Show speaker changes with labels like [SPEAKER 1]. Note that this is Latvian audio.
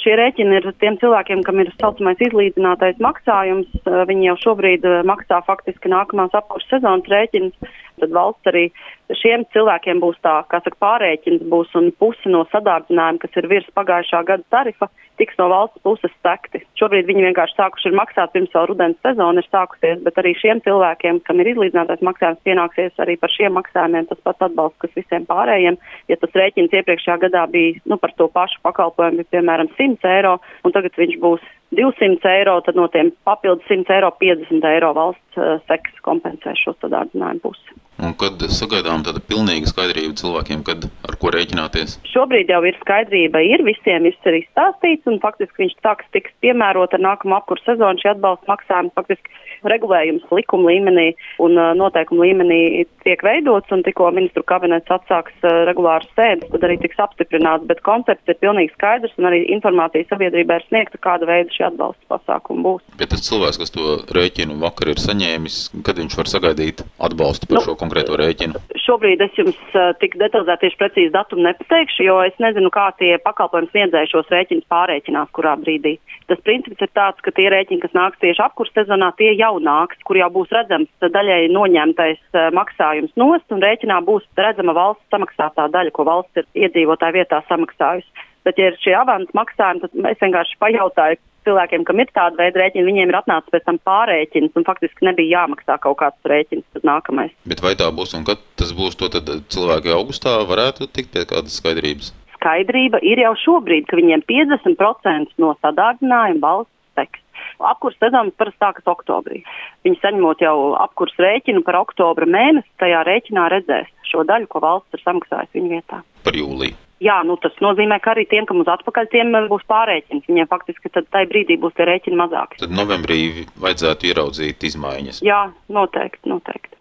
[SPEAKER 1] šie rēķini ir tiem cilvēkiem, kam ir saucamais izlīdzinātais maksājums. Viņi jau šobrīd maksā faktiski nākamās apkurses sezonas rēķinus. Tad valsts arī šiem cilvēkiem būs tā, kā saka, pārrēķins būs un pusi no sadārdzinājuma, kas ir virs pagājušā gada tarifa, tiks no valsts puses sekti. Šobrīd viņi vienkārši sākuši ir maksāt, pirms vēl rudens sezona ir sākusies, bet arī šiem cilvēkiem, kam ir izlīdzinātais maksājums, pienāksies arī par šiem maksājumiem tas pats atbalsts, kas visiem pārējiem. Ja tas rēķins iepriekšējā gadā bija par to pašu pakalpojumu, piemēram, 100 eiro, un tagad viņš būs 200 eiro, tad no tiem papildus 100 eiro 50 eiro valsts seks kompensē šo sadārdzinājumu pusi.
[SPEAKER 2] Un kad sagaidām tāda pilnīga skaidrība cilvēkiem, ar ko rēķināties?
[SPEAKER 1] Šobrīd jau ir skaidrība, visiem viss ir izstāstīts, un faktiski viņš tiks piemērot ar nākamo apkurses sezonu šī atbalsta maksājuma. Faktiski regulējums likuma līmenī un noteikuma līmenī tiek veidots, un tikko ministru kabinets atsāks regulāras sēdes, tad arī tiks apstiprināts, bet koncepts ir pilnīgi skaidrs, un arī informācija sabiedrībā ir sniegta, kāda veida šī atbalsta pasākuma būs.
[SPEAKER 2] Bet tas cilvēks, kas to rēķinu vakar ir saņēmis, kad viņš var sagaidīt atbalstu par šo konkrēto rēķinu?
[SPEAKER 1] Šobrīd es jums tik detalizēti tieši precīzi datumu nepateikšu, jo es nezinu, kā tie pakalpojums sniedzēji šos rēķinus pārrēķinās, kurā brīdī. Tas princips ir tāds, ka tie rēķini, kas nāks tieši apkurses sezonā, tie jau nāks, kur jau būs redzams daļai noņemtais maksājums nost, un rēķinā būs redzama valsts samaksātā daļa, ko valsts ir iedzīvotāju vietā samaksājusi. Bet, ja ir šie avans maksājumi, tad es vienkārši pajautāju cilvēkiem, kam ir tāda veida rēķini, viņiem ir atnācis pēc tam pārrēķins, un faktiski nebija jāmaksā kaut kāds rēķins, tad nākamais.
[SPEAKER 2] Bet vai tā būs, un kad tas būs, to tad cilvēki augustā varētu tikt pie kādas skaidrības?
[SPEAKER 1] Skaidrība ir jau šobrīd, ka viņiem 50% no sadārdzinājuma valsts seks. Apkurses sezonas parasti sākas oktobrī. Viņi saņemot jau apkurses rēķinu par oktobra mēnesi, tajā rēķinā redzēs šo daļu, ko valsts ir samaksājusi viņu vietā.
[SPEAKER 2] Par jūliju.
[SPEAKER 1] Jā, tas nozīmē, ka arī tiem, kam uz atpakaļ, tiem būs pārrēķins. Viņiem faktiski tad tai brīdī būs tie rēķini mazāki.
[SPEAKER 2] Tad novembrī vajadzētu ieraudzīt izmaiņas.
[SPEAKER 1] Jā, noteikti.